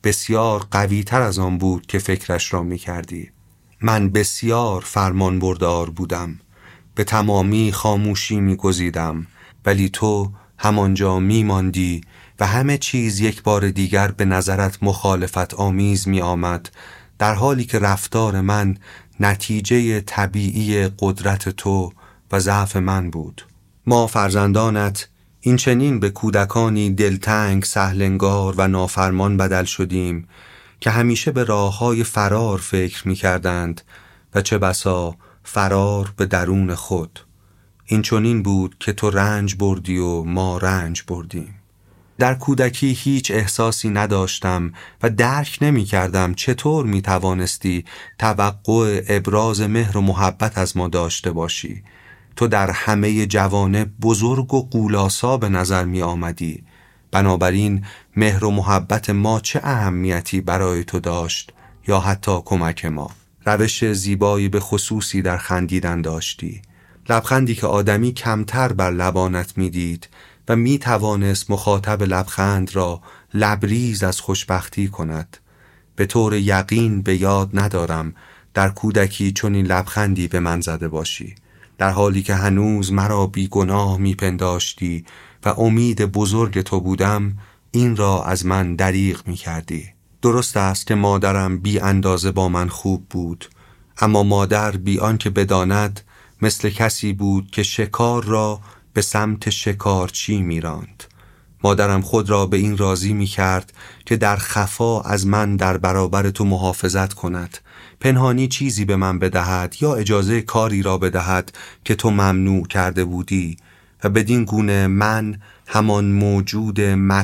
بسیار قوی تر از آن بود که فکرش را می کردی. من بسیار فرمان بردار بودم، به تمامی خاموشی می گزیدم، ولی تو همانجا می ماندی و همه چیز یک بار دیگر به نظرت مخالفت آمیز می آمد، در حالی که رفتار من نتیجه طبیعی قدرت تو و ضعف من بود. ما فرزندانت این چنین به کودکانی دلتنگ، سهلنگار و نافرمان بدل شدیم که همیشه به راه‌های فرار فکر می کردند و چه بسا فرار به درون خود. این چنین بود که تو رنج بردی و ما رنج بردیم. در کودکی هیچ احساسی نداشتم و درک نمی کردم چطور می توانستی توقع ابراز مهر و محبت از ما داشته باشی. تو در همه جوانب بزرگ و غولاسا به نظر می آمدی. بنابراین مهر و محبت ما چه اهمیتی برای تو داشت یا حتی کمک ما؟ روش زیبایی به خصوصی در خندیدن داشتی، لبخندی که آدمی کمتر بر لبانت می دید و می توانست مخاطب لبخند را لبریز از خوشبختی کند. به طور یقین به یاد ندارم در کودکی چنین لبخندی به من زده باشی، در حالی که هنوز مرا بی گناه می پنداشتی و امید بزرگ تو بودم. این را از من دریغ می کردی. درست است که مادرم بی اندازه با من خوب بود، اما مادر بی آنکه بداند مثل کسی بود که شکار را به سمت شکارچی می راند. مادرم خود را به این راضی می کرد که در خفا از من در برابر تو محافظت کند، پنهانی چیزی به من بدهد یا اجازه کاری را بدهد که تو ممنوع کرده بودی و بدین گونه من همان موجود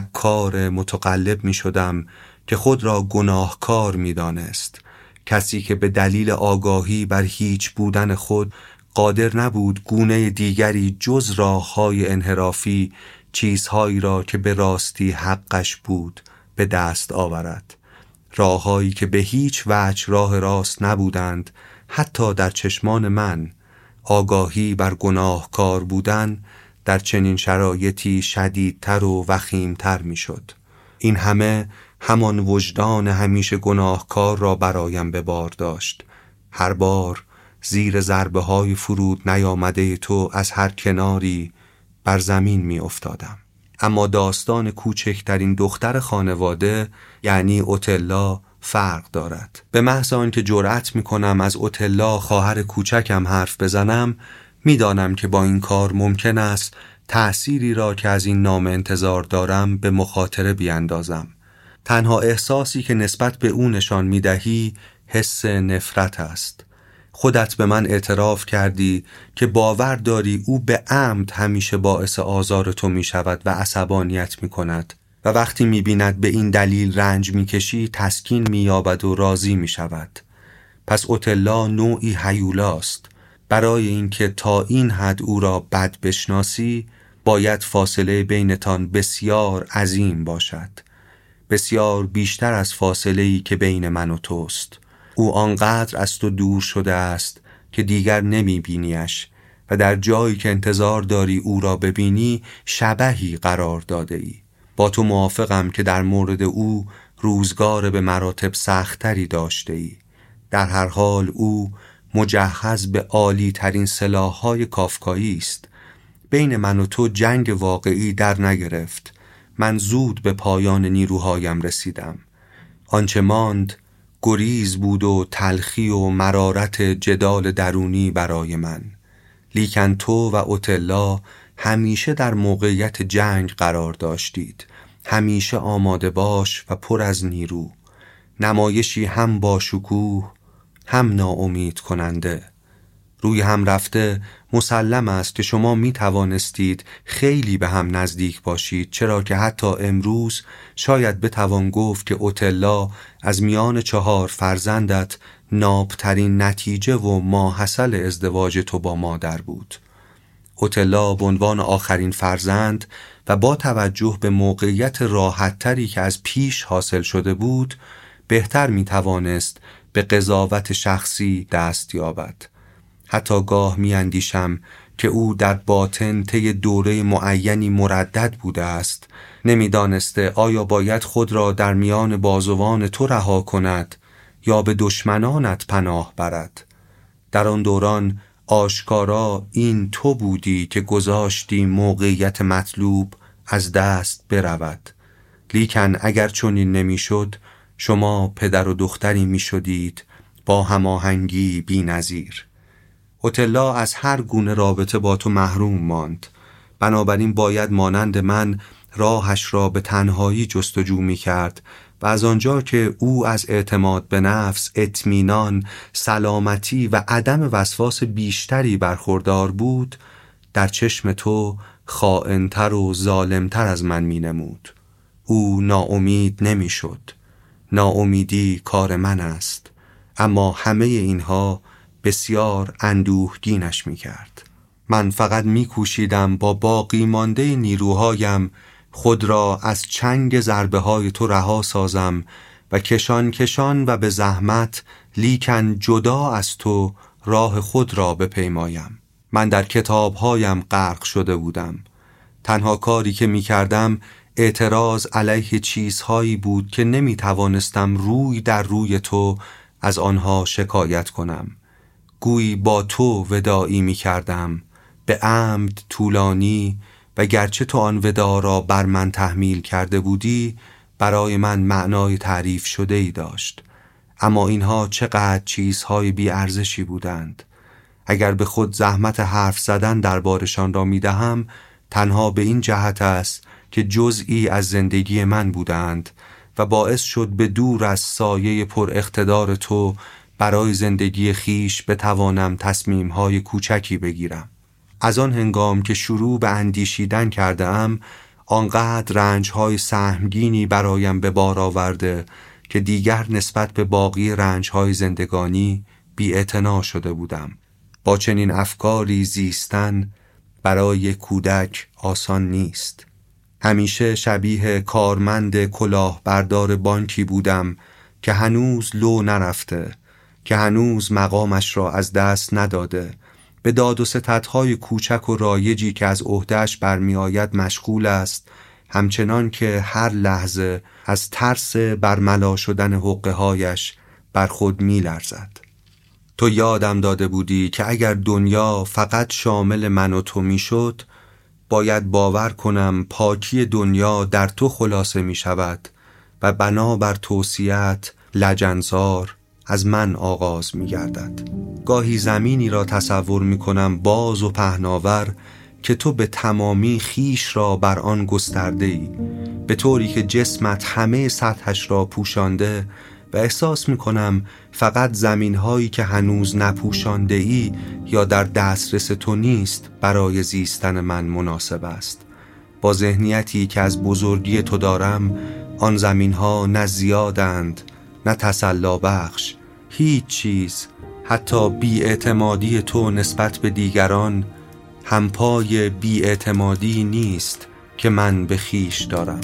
مکار متقلب می شدم که خود را گناهکار می دانست، کسی که به دلیل آگاهی بر هیچ بودن خود قادر نبود گونه دیگری جز راه‌های انحرافی چیزهایی را که به راستی حقش بود به دست آورد، راه‌هایی که به هیچ وجه راه راست نبودند حتی در چشمان من. آگاهی بر گناهکار بودن در چنین شرایطی شدیدتر و وخیمتر میشد. این همه همان وجدان همیشه گناهکار را برایم به بار داشت. هر بار زیر ضربه های فرود نیامده تو از هر کناری بر زمین می افتادم. اما داستان کوچکترین دختر خانواده یعنی اوتلا فرق دارد. به محض آنکه جرأت می کنم از اوتلا خواهر کوچکم حرف بزنم، می دانم که با این کار ممکن است تأثیری را که از این نام انتظار دارم به مخاطره بیاندازم. تنها احساسی که نسبت به او نشان می دهی حس نفرت است. خودت به من اعتراف کردی که باور داری او به عمد همیشه باعث آزار تو می شود و عصبانیت می کند و وقتی می بیند به این دلیل رنج می کشی تسکین می یابد و راضی می شود. پس اوتلا نوعی هیولاست. برای اینکه تا این حد او را بد بشناسی باید فاصله بینتان بسیار عظیم باشد، بسیار بیشتر از فاصله‌ای که بین من و توست. او آنقدر از تو دور شده است که دیگر نمی بینیش و در جایی که انتظار داری او را ببینی شبحی قرار داده ای. با تو موافقم که در مورد او روزگار به مراتب سختری داشته ای. در هر حال او مجهز به عالی ترین سلاح‌های کافکایی است. بین من و تو جنگ واقعی در نگرفت. من زود به پایان نیروهایم رسیدم. آنچه ماند گریز بود و تلخی و مرارت جدال درونی برای من. لیکن تو و اوتلا همیشه در موقعیت جنگ قرار داشتید، همیشه آماده باش و پر از نیرو، نمایشی هم با شکوه هم ناامید کننده. روی هم رفته مسلم است که شما می توانستید خیلی به هم نزدیک باشید، چرا که حتی امروز شاید بتوان گفت که اوتلا از میان 4 فرزندت نابترین نتیجه و ماحصل ازدواج تو با مادر بود. اوتلا به عنوان آخرین فرزند و با توجه به موقعیت راحت‌تری که از پیش حاصل شده بود بهتر می توانست به قضاوت شخصی دست یابد. حتی گاه می اندیشم که او در باطن طی دوره معینی مردد بوده است، نمی‌دانسته آیا باید خود را در میان بازوان تو رها کند یا به دشمنانت پناه برد. در آن دوران آشکارا این تو بودی که گذاشتی موقعیت مطلوب از دست برود. لیکن اگر چنین نمی‌شد، شما پدر و دختری می‌شدید با هماهنگی بی‌نظیر. اوتلا از هر گونه رابطه با تو محروم ماند، بنابراین باید مانند من راهش را به تنهایی جستجو می‌کرد و از آنجا که او از اعتماد به نفس، اطمینان، سلامتی و عدم وسواس بیشتری برخوردار بود، در چشم تو خائن‌تر و ظالم‌تر از من می‌نمود. او ناامید نمی‌شد. ناامیدی کار من است، اما همه اینها بسیار اندوهگینش می‌کرد. من فقط می‌کوشیدم با باقی مانده نیروهایم خود را از چنگ ضربه‌های تو رها سازم و کشان و به زحمت لیکن جدا از تو راه خود را بپیمایم. من در کتابهایم غرق شده بودم. تنها کاری که می‌کردم اعتراض علیه چیزهایی بود که نمی‌توانستم روی در روی تو از آنها شکایت کنم. گویی با تو وداعی می‌کردم، به عمد طولانی، و گرچه تو آن ودا را بر من تحمیل کرده بودی، برای من معنای تعریف شده ای داشت. اما اینها چقدر چیزهای بی ارزشی بودند. اگر به خود زحمت حرف زدن دربارشان را می دهم، تنها به این جهت است که جزئی از زندگی من بودند و باعث شد به دور از سایه پر اقتدار تو برای زندگی خیش بتوانم تصمیم‌های کوچکی بگیرم. از آن هنگام که شروع به اندیشیدن کرده ام، آنقدر رنج‌های سهمگینی برایم به بار آورده که دیگر نسبت به باقی رنج‌های زندگانی بی‌اعتنا شده بودم. با چنین افکاری زیستن برای کودک آسان نیست. همیشه شبیه کارمند کلاهبردار بانکی بودم که هنوز لو نرفته، که هنوز مقامش را از دست نداده، به داد و ستدهای کوچک و رایجی که از عهده‌اش برمی آید مشغول است، همچنان که هر لحظه از ترس برملا شدن حقه‌هایش بر خود می لرزد. تو یادم داده بودی که اگر دنیا فقط شامل من و تو می شد، باید باور کنم پاکی دنیا در تو خلاصه می شود و بنابر توصیه‌ات لجنزار از من آغاز می گردد. گاهی زمینی را تصور می کنم باز و پهناور که تو به تمامی خیش را بر آن گسترده ای، به طوری که جسمت همه سطحش را پوشانده و احساس می کنم فقط زمینهایی که هنوز نپوشانده ای یا در دسترس تو نیست برای زیستن من مناسب است. با ذهنیتی که از بزرگی تو دارم، آن زمینها نه زیادند نه تسلا بخش. هیچ چیز، حتی بی‌اعتمادی تو نسبت به دیگران، همپای بی‌اعتمادی نیست که من به خیش دارم.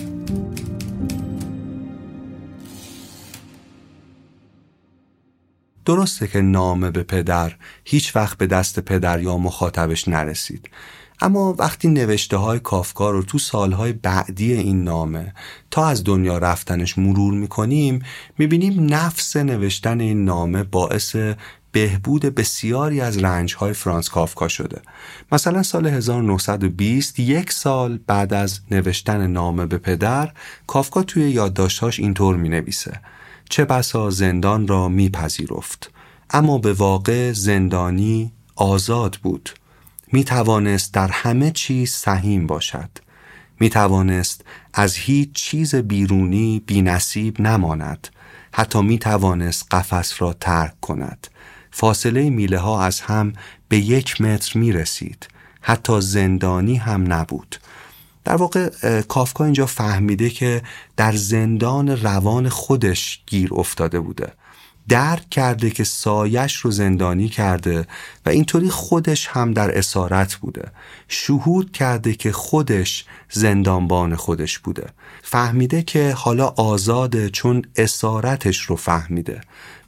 درسته که نامه به پدر هیچ وقت به دست پدر یا مخاطبش نرسید، اما وقتی نوشته های کافکا رو تو سالهای بعدی این نامه تا از دنیا رفتنش مرور میکنیم، میبینیم نفس نوشتن این نامه باعث بهبود بسیاری از رنج‌های فرانس کافکا شده. مثلا سال 1920، 1 سال بعد از نوشتن نامه به پدر، کافکا توی یادداشت‌هاش اینطور می‌نویسه: چه بسا زندان را میپذیرفت، اما به واقع زندانی آزاد بود. میتوانست در همه چیز سهیم باشد. میتوانست از هیچ چیز بیرونی بی‌نصیب نماند. حتی میتوانست قفس را ترک کند. فاصله میله ها از هم به 1 متر میرسید. حتی زندانی هم نبود. در واقع کافکا اینجا فهمیده که در زندان روان خودش گیر افتاده بوده. درک کرده که سایش رو زندانی کرده و اینطوری خودش هم در اسارت بوده. شهود کرده که خودش زندانبان خودش بوده. فهمیده که حالا آزاده چون اسارتش رو فهمیده.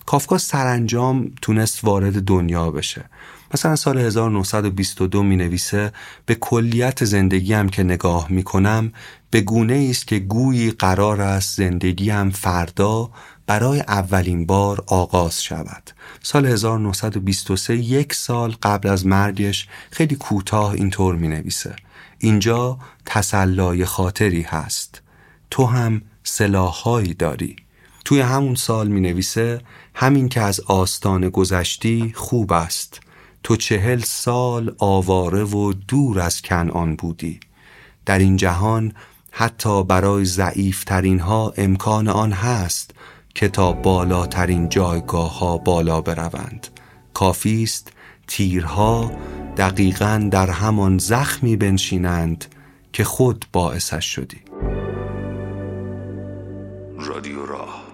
کافکا سرانجام تونست وارد دنیا بشه. مثلا سال 1922 می نویسه به کلیت زندگیم که نگاه می کنم به گونه است که گویی قرار است زندگیم فردا برای اولین بار آغاز شود. سال 1923 1 سال قبل از مرگش خیلی کوتاه اینطور می نویسه: اینجا تسلای خاطری هست، تو هم سلاح‌هایی داری. توی همون سال می نویسه همین که از آستان گذشتی خوب است، تو 40 سال آواره و دور از کنعان بودی. در این جهان حتی برای ضعیف‌ترین ها امکان آن هست که تا بالاترین جایگاه ها بالا بروند. کافی است تیرها دقیقاً در همان زخمی بنشینند که خود باعثش شدی. رادیو راه.